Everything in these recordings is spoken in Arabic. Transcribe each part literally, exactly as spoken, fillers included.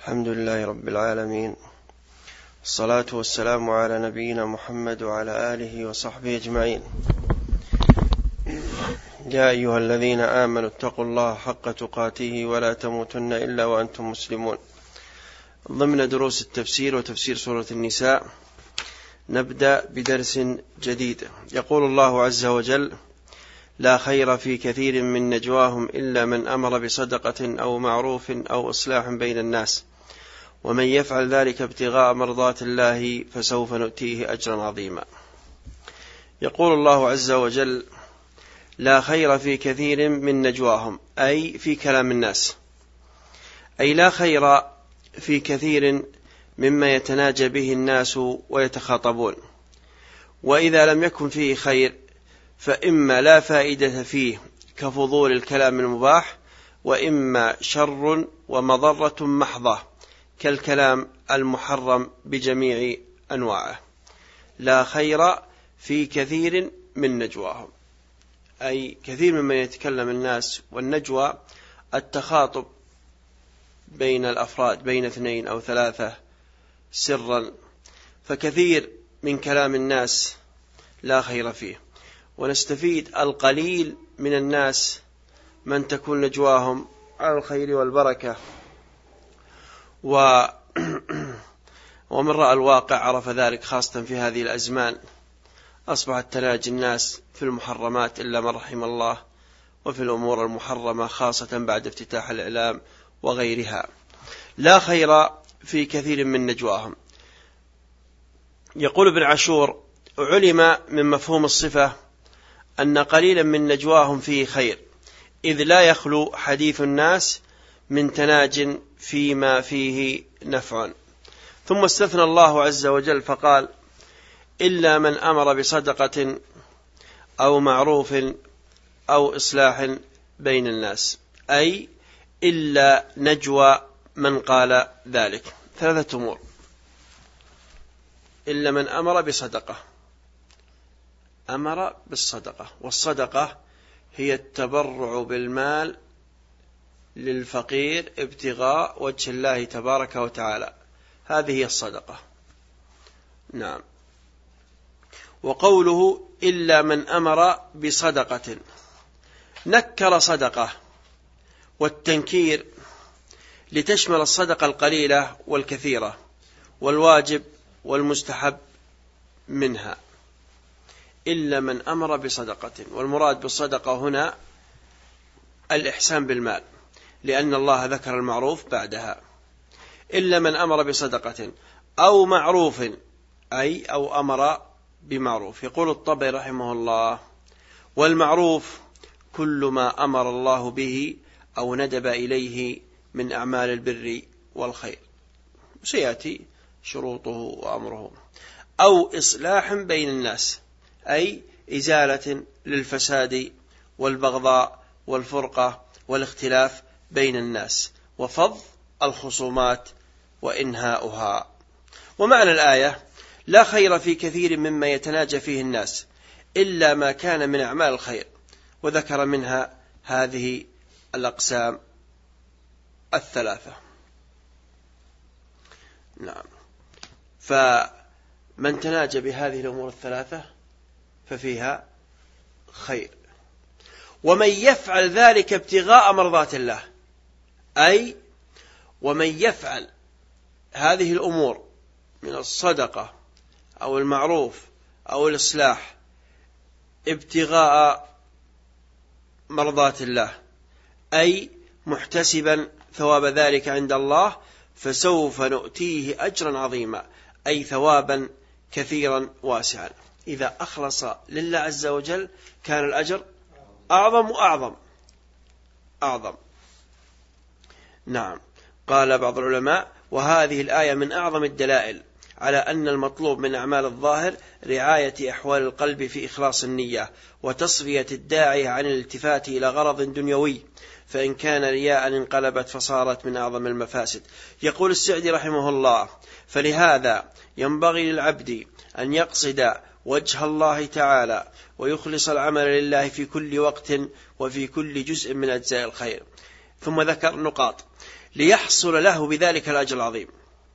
الحمد لله رب العالمين، الصلاة والسلام على نبينا محمد وعلى آله وصحبه أجمعين. يا أيها الذين آمنوا اتقوا الله حق تقاته ولا تموتن إلا وأنتم مسلمون. ضمن دروس التفسير وتفسير سورة النساء نبدأ بدرس جديد. يقول الله عز وجل: لا خير في كثير من نجواهم إلا من أمر بصدقة أو معروف أو إصلاح بين الناس ومن يفعل ذلك ابتغاء مرضات الله فسوف نؤتيه أجرا عظيما. يقول الله عز وجل: لا خير في كثير من نجواهم، أي في كلام الناس، أي لا خير في كثير مما يتناجى به الناس ويتخاطبون، وإذا لم يكن فيه خير فإما لا فائدة فيه كفضول الكلام المباح، وإما شر ومضرة محضة كالكلام المحرم بجميع أنواعه. لا خير في كثير من نجواهم، أي كثير مما يتكلم الناس، والنجوى التخاطب بين الأفراد، بين اثنين أو ثلاثة سرا، فكثير من كلام الناس لا خير فيه. ونستفيد القليل من الناس من تكون نجواهم على الخير والبركة، و ومن رأى الواقع عرف ذلك، خاصة في هذه الأزمان أصبحت تناجي الناس في المحرمات إلا من رحم الله، وفي الأمور المحرمة خاصة بعد افتتاح الإعلام وغيرها. لا خير في كثير من نجواهم. يقول ابن عاشور: علم من مفهوم الصفة أن قليلا من نجواهم فيه خير، إذ لا يخلو حديث الناس من تناج فيما فيه نفع. ثم استثنى الله عز وجل فقال: إلا من أمر بصدقة أو معروف أو إصلاح بين الناس، أي إلا نجوى من قال ذلك. ثلاثة أمور: إلا من أمر بصدقة، أمر بالصدقة، والصدقة هي التبرع بالمال للفقير ابتغاء وجه الله تبارك وتعالى، هذه هي الصدقة. نعم. وقوله إلا من أمر بصدقة، نكر صدقة، والتنكير لتشمل الصدقة القليلة والكثيرة والواجب والمستحب منها. إلا من أمر بصدقة، والمراد بالصدقة هنا الإحسان بالمال، لأن الله ذكر المعروف بعدها. إلا من أمر بصدقة أو معروف، أي أو أمر بمعروف. يقول الطبري رحمه الله: والمعروف كل ما أمر الله به أو ندب إليه من أعمال البر والخير، سيأتي شروطه وأمره. أو إصلاح بين الناس، أي إزالة للفساد والبغضاء والفرقة والاختلاف بين الناس، وفض الخصومات وإنهاؤها. ومعنى الآية: لا خير في كثير مما يتناجى فيه الناس إلا ما كان من أعمال الخير، وذكر منها هذه الأقسام الثلاثة. نعم. فمن تناجى بهذه الأمور الثلاثة ففيها خير. ومن يفعل ذلك ابتغاء مرضات الله، أي ومن يفعل هذه الأمور من الصدقة أو المعروف أو الإصلاح ابتغاء مرضات الله، أي محتسبا ثواب ذلك عند الله، فسوف نؤتيه أجرا عظيما، أي ثوابا كثيرا واسعا. إذا أخلص لله عز وجل كان الأجر أعظم وأعظم أعظم. نعم. قال بعض العلماء: وهذه الآية من أعظم الدلائل على أن المطلوب من أعمال الظاهر رعاية أحوال القلب في إخلاص النية وتصفية الداعي عن الالتفات إلى غرض دنيوي، فإن كان رياء انقلبت فصارت من أعظم المفاسد. يقول السعدي رحمه الله: فلهذا ينبغي للعبد أن يقصد وجه الله تعالى ويخلص العمل لله في كل وقت وفي كل جزء من أجزاء الخير. ثم ذكر نقاط: ليحصل له بذلك الأجر العظيم،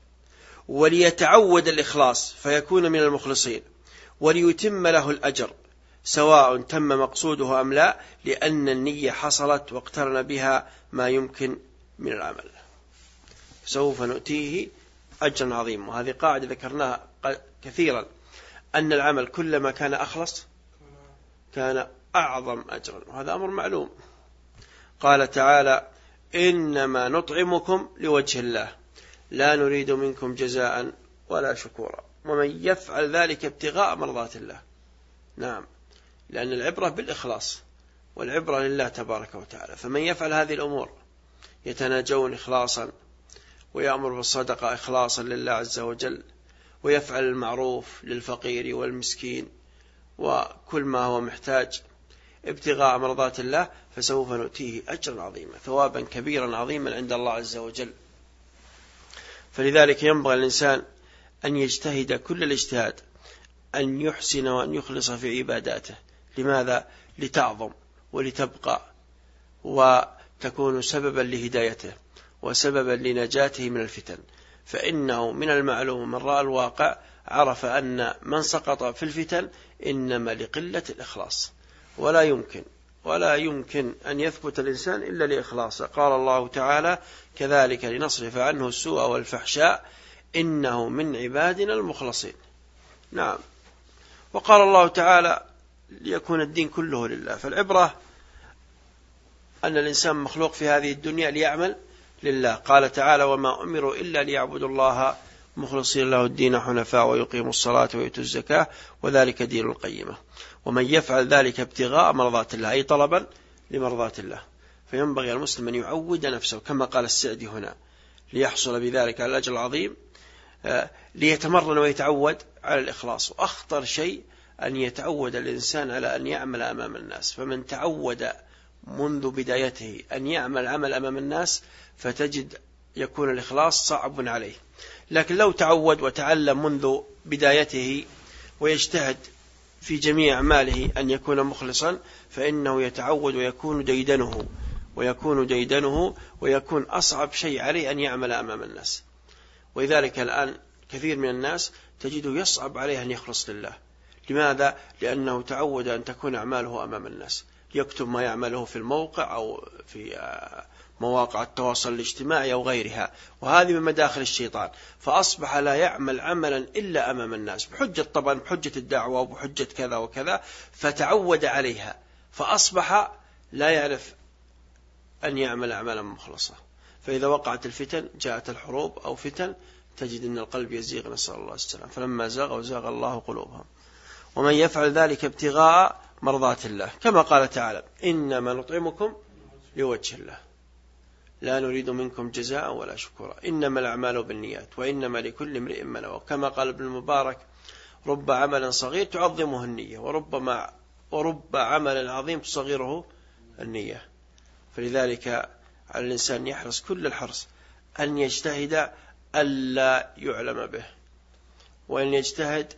وليتعود الإخلاص فيكون من المخلصين، وليتم له الأجر سواء تم مقصوده أم لا، لأن النية حصلت واقترن بها ما يمكن من العمل، سوف نؤتيه أجرا عظيما. وهذه قاعدة ذكرناها كثيرا، أن العمل كلما كان أخلص كان أعظم أجرا، وهذا أمر معلوم. قال تعالى: إنما نطعمكم لوجه الله لا نريد منكم جزاء ولا شكورا، ومن يفعل ذلك ابتغاء مرضات الله. نعم، لأن العبرة بالإخلاص، والعبرة لله تبارك وتعالى. فمن يفعل هذه الأمور يتناجون إخلاصا، ويأمر بالصدقة إخلاصا لله عز وجل، ويفعل المعروف للفقير والمسكين وكل ما هو محتاج ابتغاء مرضات الله، فسوف نؤتيه أجرا عظيما، ثوابا كبيرا عظيما عند الله عز وجل. فلذلك ينبغي الإنسان أن يجتهد كل الاجتهاد، أن يحسن وأن يخلص في عباداته. لماذا؟ لتعظم ولتبقى، وتكون سببا لهدايته وسببا لنجاته من الفتن. فإنه من المعلوم من رأى الواقع عرف أن من سقط في الفتن إنما لقلة الإخلاص، ولا يمكن ولا يمكن أن يثبت الإنسان إلا لإخلاصه. قال الله تعالى: كذلك لنصرف عنه السوء والفحشاء إنه من عبادنا المخلصين. نعم. وقال الله تعالى: ليكون الدين كله لله. فالعبرة أن الإنسان مخلوق في هذه الدنيا ليعمل لله. قال تعالى: وما أمروا إلا ليعبدوا الله مخلصين له الدين حنفاء ويقيموا الصلاة ويؤتوا الزكاة وذلك دين القيمة. ومن يفعل ذلك ابتغاء مرضات الله، أي طلبا لمرضات الله. فينبغي المسلم أن يعود نفسه كما قال السعدي هنا، ليحصل بذلك على الأجر العظيم، ليتمرن ويتعود على الإخلاص. وأخطر شيء أن يتعود الإنسان على أن يعمل أمام الناس. فمن تعود منذ بدايته أن يعمل عمل أمام الناس فتجد يكون الإخلاص صعب عليه. لكن لو تعود وتعلم منذ بدايته ويجتهد في جميع أعماله أن يكون مخلصا، فإنه يتعود ويكون ديدنه ويكون ديدنه ويكون أصعب شيء عليه أن يعمل أمام الناس. ولذلك الآن كثير من الناس تجده يصعب عليه أن يخلص لله. لماذا؟ لأنه تعود أن تكون أعماله أمام الناس، يكتب ما يعمله في الموقع أو في مواقع التواصل الاجتماعي أو غيرها، وهذه من مداخل الشيطان. فأصبح لا يعمل عملا إلا أمام الناس، بحجة طبعا بحجة الدعوة وبحجة كذا وكذا، فتعود عليها، فأصبح لا يعرف أن يعمل أعمالا مخلصة. فإذا وقعت الفتن، جاءت الحروب أو فتن، تجد أن القلب يزيغ، نسأل الله السلام. فلما زاغوا زاغ الله قلوبهم. ومن يفعل ذلك ابتغاء مرضات الله، كما قال تعالى: إنما نطعمكم لوجه الله لا نريد منكم جزاء ولا شكورا إنما الأعمال بالنيات وإنما لكل امرئ ما نوى. كما قال ابن المبارك: رب عمل صغير تعظمه النية، وربما ورب عمل عظيم تصغيره النية. فلذلك على الإنسان يحرص كل الحرص أن يجتهد ألا يعلم به، وأن يجتهد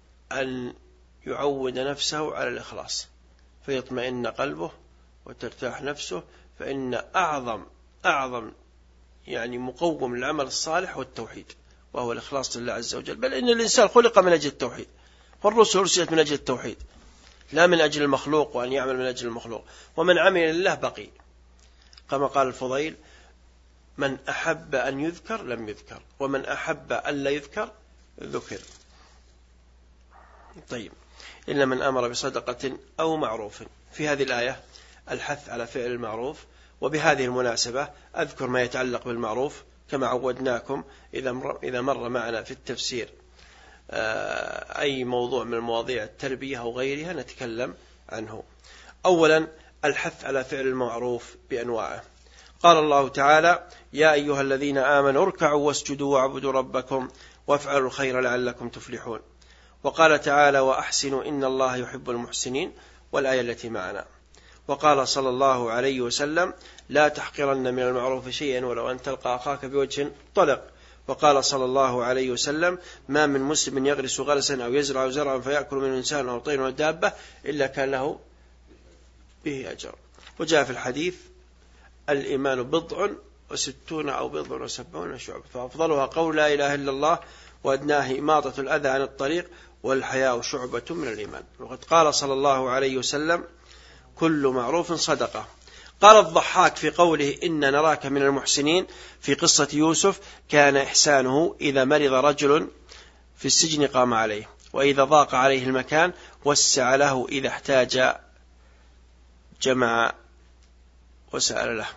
أن يعود نفسه على الإخلاص فيطمئن قلبه وترتاح نفسه. فإن أعظم أعظم يعني مقوم للعمل الصالح والتوحيد، وهو الإخلاص لله عز وجل. بل إن الإنسان خلق من أجل التوحيد، والرسل أرسلت من أجل التوحيد لا من أجل المخلوق وأن يعمل من أجل المخلوق. ومن عمل لله بقي، كما قال الفضيل: من أحب أن يذكر لم يذكر، ومن أحب أن لا يذكر ذكر. طيب، إلا من أمر بصدقة أو معروف. في هذه الآية الحث على فعل المعروف. وبهذه المناسبة أذكر ما يتعلق بالمعروف كما عودناكم إذا مر معنا في التفسير أي موضوع من مواضيع التربية أو غيرها نتكلم عنه. أولا، الحث على فعل المعروف بأنواعه. قال الله تعالى: يا أيها الذين آمنوا اركعوا واسجدوا واعبدوا ربكم وافعلوا الخير لعلكم تفلحون. وقال تعالى: وأحسنوا إن الله يحب المحسنين، والآية التي معنا. وقال صلى الله عليه وسلم: لا تحقرن من المعروف شيئا ولو أن تلقى أخاك بوجه طلق. وقال صلى الله عليه وسلم: ما من مسلم يغرس غرسا أو يزرع زرعا فيأكل من إنسان أو طير أو دابة إلا كان له به أجر. وجاء في الحديث: الإيمان بضع وستون أو بضع وسبعون شعبة، فأفضلها قول لا إله إلا الله، وأدناه إماطة الأذى عن الطريق، والحياء شعبة من الإيمان. وقد قال صلى الله عليه وسلم كل معروف صدقة. قال الضحاك في قوله إن نراك من المحسنين في قصة يوسف: كان إحسانه إذا مرض رجل في السجن قام عليه، وإذا ضاق عليه المكان وسع له، إذا احتاج جمع وسأل له.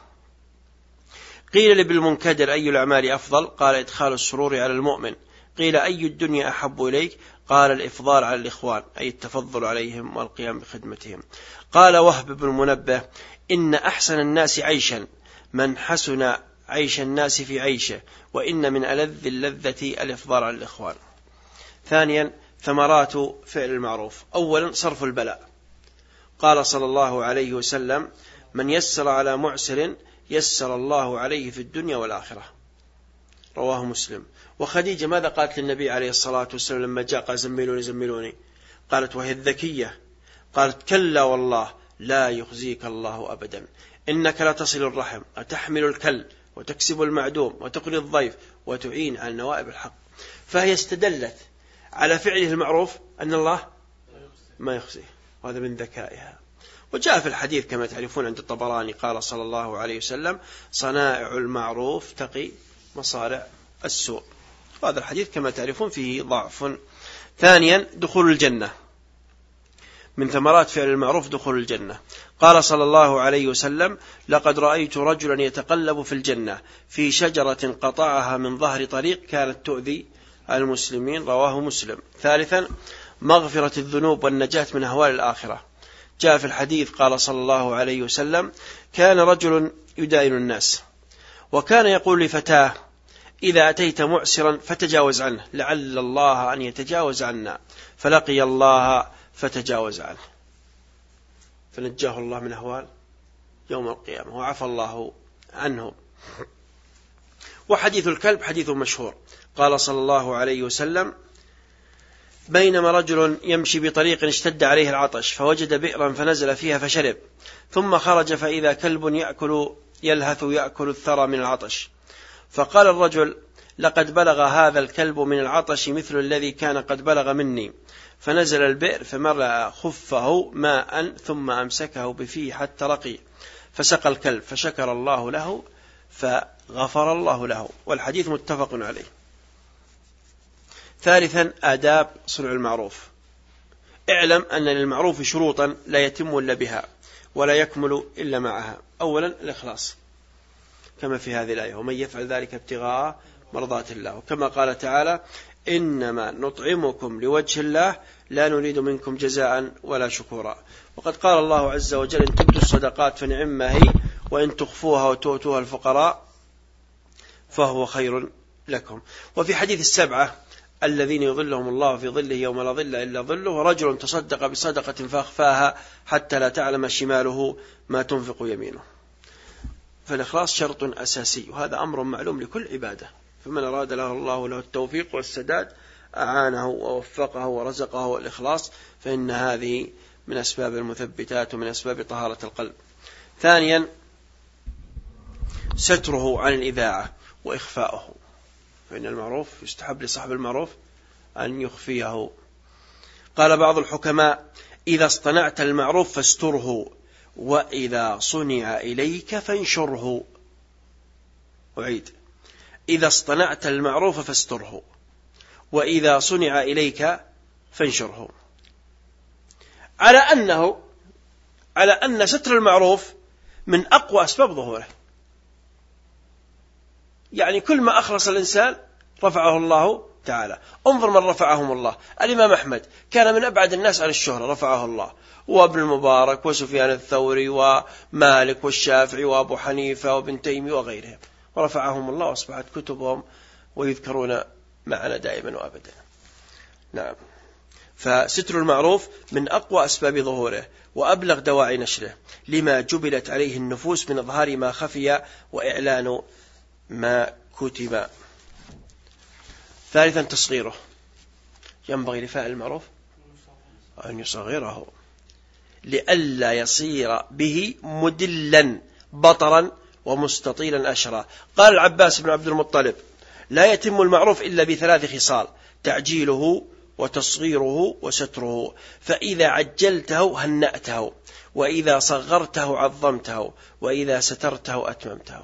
قيل لابن المنكدر أي الأعمال أفضل؟ قال إدخال السرور على المؤمن. قيل أي الدنيا أحب إليك؟ قال الإفضال على الإخوان، أي التفضل عليهم والقيام بخدمتهم. قال وهب بن منبه: إن أحسن الناس عيشا من حسن عيش الناس في عيشه، وإن من ألذ اللذة الإفضال على الإخوان. ثانيا ثمرات فعل المعروف. أولا صرف البلاء. قال صلى الله عليه وسلم: من يسر على معسر يسر الله عليه في الدنيا والآخرة، رواه مسلم. وخديجة ماذا قالت للنبي عليه الصلاة والسلام لما جاء قال زملوني زملوني؟ قالت وهي الذكية، قالت كلا والله لا يخزيك الله أبدا، إنك لا تصل الرحم وتحمل الكل وتكسب المعدوم وتقري الضيف وتعين على نوائب الحق. فهي استدلت على فعله المعروف أن الله ما يخزيه، وهذا من ذكائها. وجاء في الحديث كما تعرفون عند الطبراني قال صلى الله عليه وسلم: صنائع المعروف تقي مصارع السوء. وهذا الحديث كما تعرفون فيه ضعف. ثانيا دخول الجنة. من ثمرات فعل المعروف دخول الجنة. قال صلى الله عليه وسلم: لقد رأيت رجلا يتقلب في الجنة في شجرة قطعها من ظهر طريق كانت تؤذي المسلمين، رواه مسلم. ثالثا مغفرة الذنوب والنجاة من أهوال الآخرة. جاء في الحديث قال صلى الله عليه وسلم: كان رجل يداين الناس، وكان يقول لفتاه: إذا أتيت معسرا فتجاوز عنه، لعل الله أن يتجاوز عنا، فلقي الله فتجاوز عنه، فنجاه الله من أهوال يوم القيامة وعفى الله عنه. وحديث الكلب حديث مشهور. قال صلى الله عليه وسلم: بينما رجل يمشي بطريق اشتد عليه العطش، فوجد بئرا فنزل فيها فشرب، ثم خرج فإذا كلب يأكل يلهث يأكل الثرى من العطش، فقال الرجل: لقد بلغ هذا الكلب من العطش مثل الذي كان قد بلغ مني. فنزل البئر فملأ خفه ماء ثم أمسكه بفيه حتى رقي، فسقى الكلب، فشكر الله له فغفر الله له. والحديث متفق عليه. ثالثا آداب صنع المعروف. اعلم أن للمعروف شروطا لا يتم إلا بها ولا يكمل إلا معها. أولا الإخلاص كما في هذه الآية: ومن يفعل ذلك ابتغاء مرضات الله. وكما قال تعالى: إنما نطعمكم لوجه الله لا نريد منكم جزاء ولا شكورا. وقد قال الله عز وجل: إن تبدوا الصدقات فنعما هي، وإن تخفوها وتؤتوها الفقراء فهو خير لكم. وفي حديث السبعة الذين يظلهم الله في ظله يوم لا ظل إلا ظله: ورجل تصدق بصدقة فأخفاها حتى لا تعلم شماله ما تنفق يمينه. فالإخلاص شرط أساسي، وهذا أمر معلوم لكل عبادة، فمن أراد له الله له التوفيق والسداد أعانه ووفقه ورزقه الإخلاص، فإن هذه من أسباب المثبتات ومن أسباب طهارة القلب. ثانيا ستره عن الإذاعة وإخفاؤه، فإن المعروف يستحب لصاحب المعروف أن يخفيه. قال بعض الحكماء: إذا اصطنعت المعروف فاستره، وإذا صنع إليك فانشره. أعيد: إذا اصطنعت المعروف فاستره، وإذا صنع إليك فانشره. على أنه على أن ستر المعروف من أقوى أسباب ظهوره. يعني كل ما أخلص الإنسان رفعه الله تعالى. انظر من رفعهم الله: الإمام أحمد كان من أبعد الناس عن الشهرة، رفعه الله، وابن المبارك وسفيان الثوري ومالك والشافعي وأبو حنيفة وابن تيمية وغيرهم، ورفعهم الله وأصبحت كتبهم ويذكرون معنا دائما وأبدا. نعم، فستر المعروف من أقوى أسباب ظهوره وأبلغ دواعي نشره، لما جبلت عليه النفوس من إظهار ما خفي وإعلان ما كتب. ثالثا تصغيره. ينبغي لفاعل المعروف أن يصغره لئلا يصير به مدلا بطرا ومستطيلا أشرا. قال العباس بن عبد المطلب: لا يتم المعروف إلا بثلاث خصال: تعجيله وتصغيره وستره، فإذا عجلته هنأته، وإذا صغرته عظمته، وإذا سترته أتممته.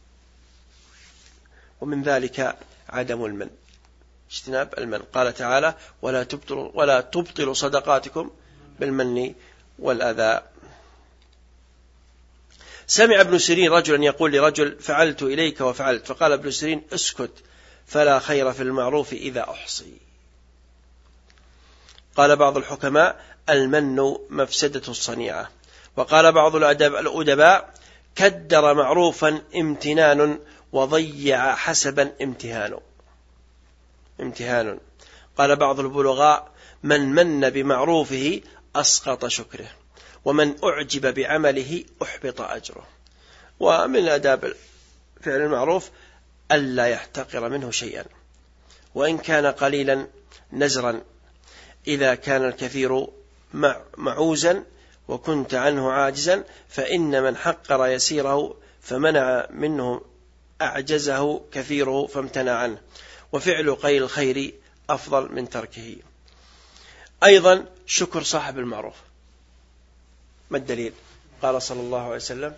ومن ذلك عدم المن، اجتناب المن. قال تعالى: ولا تبطلوا, ولا تبطلوا صدقاتكم بالمن والأذى. سمع ابن سيرين رجلا يقول لرجل: فعلت إليك وفعلت. فقال ابن سيرين: اسكت، فلا خير في المعروف إذا أحصي. قال بعض الحكماء: المن مفسدة الصنيعة. وقال بعض الأدباء: كدر معروفا امتنان، وضيع حسبا امتهان امتهان. قال بعض البلغاء: من من بمعروفه أسقط شكره، ومن أعجب بعمله أحبط أجره. ومن آداب فعل المعروف ألا يحتقر منه شيئا، وإن كان قليلا نزرا، إذا كان الكثير معوزا وكنت عنه عاجزا، فإن من حقر يسيره فمنع منه أعجزه كثيره فامتنع عنه، وفعل قيل الخير أفضل من تركه. أيضا شكر صاحب المعروف. ما الدليل؟ قال صلى الله عليه وسلم: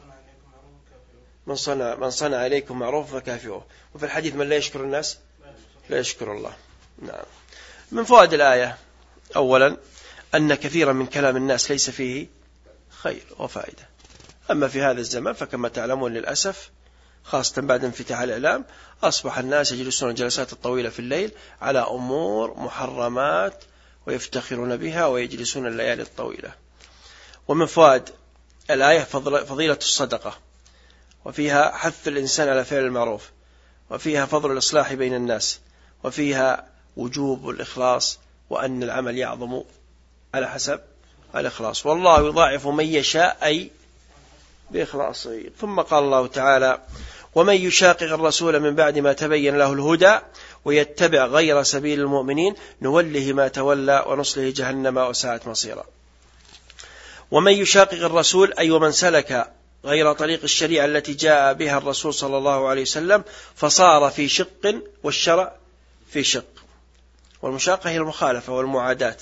من صنع, من صنع إليكم معروف فكافئوه. وفي الحديث: من لا يشكر الناس لا يشكر الله. نعم. من فوائد الآية: أولا أن كثيرا من كلام الناس ليس فيه خير وفائدة. أما في هذا الزمان فكما تعلمون للأسف، خاصة بعد انفتاح الإعلام، أصبح الناس يجلسون الجلسات الطويلة في الليل على أمور محرمات ويفتخرون بها، ويجلسون الليالي الطويلة. ومن فوائد الآية فضيلة الصدقة، وفيها حث الإنسان على فعل المعروف، وفيها فضل الإصلاح بين الناس، وفيها وجوب الإخلاص، وأن العمل يعظم على حسب الإخلاص، والله يضاعف من يشاء أي بإخلاصه. ثم قال الله تعالى: ومن يشاقق الرسول من بعد ما تبين له الهدى ويتبع غير سبيل المؤمنين نوله ما تولى ونصله جهنم وساءت مصيرا. ومن يشاقق الرسول أي ومن سلك غير طريق الشريعة التي جاء بها الرسول صلى الله عليه وسلم فصار في شق والشرع في شق. والمشاقة هي المخالفة والمعاداة.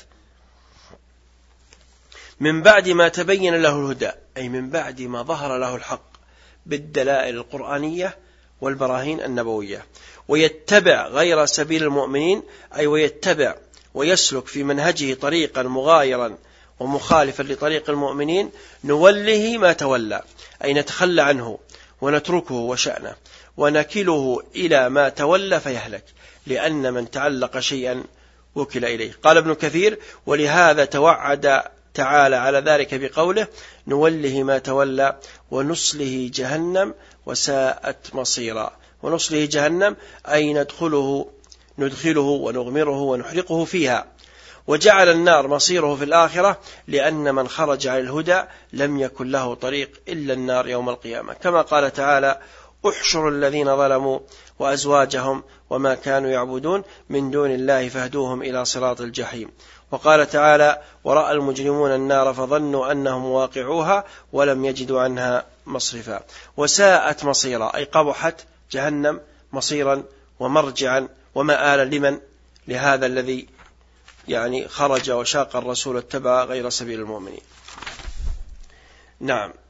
من بعد ما تبين له الهدى أي من بعد ما ظهر له الحق بالدلائل القرآنية والبراهين النبوية. ويتبع غير سبيل المؤمنين أي ويتبع ويسلك في منهجه طريقا مغايرا ومخالفا لطريق المؤمنين نوله ما تولى أي نتخلى عنه ونتركه وشأنه ونكله إلى ما تولى فيهلك، لأن من تعلق شيئا وكل إليه. قال ابن كثير: ولهذا توعد تعالى على ذلك بقوله: نوله ما تولى ونصله جهنم وساءت مصيرا. ونصله جهنم أي ندخله ندخله ونغمره ونحرقه فيها. وجعل النار مصيره في الآخرة، لأن من خرج عن الهدى لم يكن له طريق إلا النار يوم القيامة، كما قال تعالى: احشروا الذين ظلموا وأزواجهم وما كانوا يعبدون من دون الله فاهدوهم إلى صراط الجحيم. وقال تعالى: ورأى المجرمون النار فظنوا أنهم واقعوها ولم يجدوا عنها مصرفا. وساءت مصيرا أي قبحت جهنم مصيرا ومرجعا ومآلا لمن؟ لهذا الذي يعني خرج وشاق الرسول واتبع غير سبيل المؤمنين. نعم.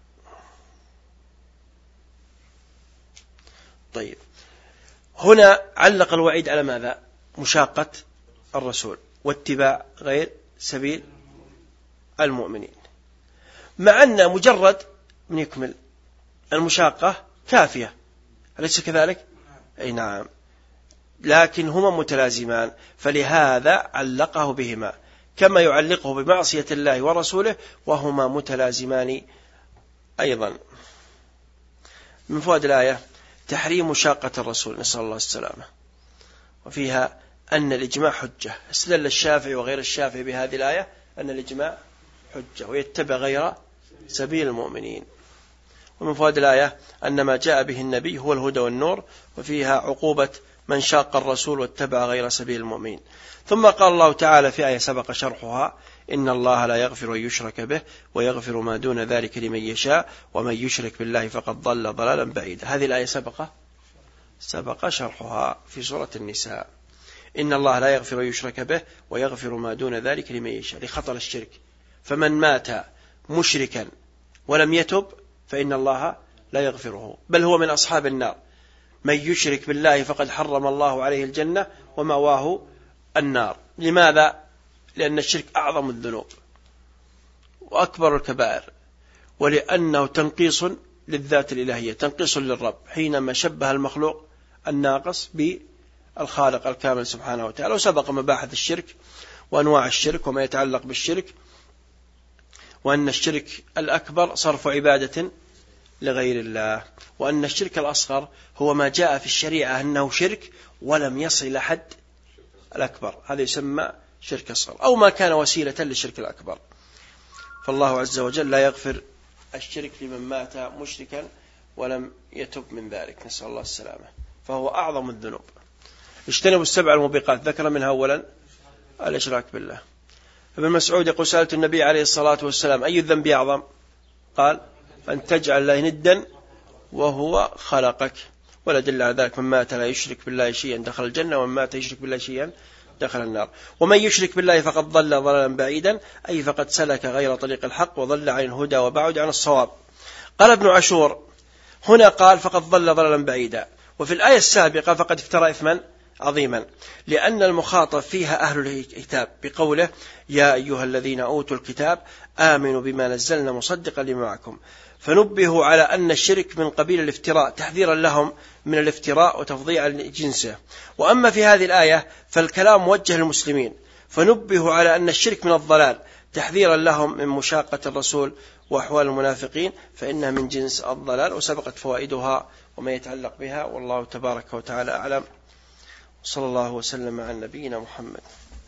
طيب، هنا علق الوعيد على ماذا؟ مشاقة الرسول واتباع غير سبيل المؤمنين، مع أن مجرد من يكمل المشاقة كافية، أليس كذلك؟ أي نعم، لكن هما متلازمان، فلهذا علقه بهما كما يعلقه بمعصية الله ورسوله، وهما متلازمان أيضا. من فوائد الآية تحريم مشاقة الرسول، نسأل الله السلامة، وفيها أن الإجماع حجة. استدل الشافعي وغير الشافعي بهذه الآية أن الإجماع حجة ويتبع غير سبيل المؤمنين. ومن فوائد الآية أن ما جاء به النبي هو الهدى والنور، وفيها عقوبة من شاق الرسول واتبع غير سبيل المؤمنين. ثم قال الله تعالى في آية سبق شرحها: إن الله لا يغفر أن يشرك به ويغفر ما دون ذلك لمن يشاء ومن يشرك بالله فقد ضل ضلالا بعيدا. هذه الآية سبق سبق شرحها في سورة النساء. إن الله لا يغفر أن يشرك به ويغفر ما دون ذلك لمن يشاء، لخطر الشرك. فمن مات مشركا ولم يتب فإن الله لا يغفره، بل هو من أصحاب النار. من يشرك بالله فقد حرم الله عليه الجنة ومأواه النار. لماذا؟ لأن الشرك أعظم الذنوب وأكبر الكبائر، ولأنه تنقيص للذات الإلهية، تنقيص للرب، حينما شبه المخلوق الناقص بالخالق الكامل سبحانه وتعالى. وسبق مباحث الشرك وأنواع الشرك وما يتعلق بالشرك، وأن الشرك الأكبر صرف عبادة لغير الله، وأن الشرك الأصغر هو ما جاء في الشريعة أنه شرك ولم يصل إلى حد الأكبر، هذا يسمى شرك أصغر، أو ما كان وسيلة للشرك الأكبر. فالله عز وجل لا يغفر الشرك لمن مات مشركا ولم يتب من ذلك، نسأل الله السلامة، فهو أعظم الذنوب. اجتنبوا السبع الموبقات، ذكر منها أولا الإشراك بالله. ابن مسعود يقول: سألت النبي عليه الصلاة والسلام: أي الذنب أعظم؟ قال: أن تجعل الله ندا وهو خلقك. ولا دل على ذلك: من مات لا يشرك بالله شيئا دخل الجنة، ومن مات يشرك بالله شيئا دخل النار. ومن يشرك بالله فقد ضل ضلالا بعيدا، أي فقد سلك غير طريق الحق وضل عن الهدى وبعد عن الصواب. قال ابن عاشور: هنا قال فقد ضل ضلالا بعيدا، وفي الآية السابقة فقد افترى إثما عظيما، لأن المخاطب فيها أهل الكتاب بقوله: يا أيها الذين أوتوا الكتاب آمنوا بما نزلنا مصدقا لما معكم. فنبهوا على أن الشرك من قبيل الافتراء، تحذيرا لهم من الافتراء وتفضيعا لجنسه. وأما في هذه الآية فالكلام موجه للمسلمين، فنبهوا على أن الشرك من الضلال، تحذيرا لهم من مشاقة الرسول وأحوال المنافقين، فإنها من جنس الضلال، وسبقت فوائدها وما يتعلق بها. والله تبارك وتعالى أعلم، صلى الله وسلم على نبينا محمد.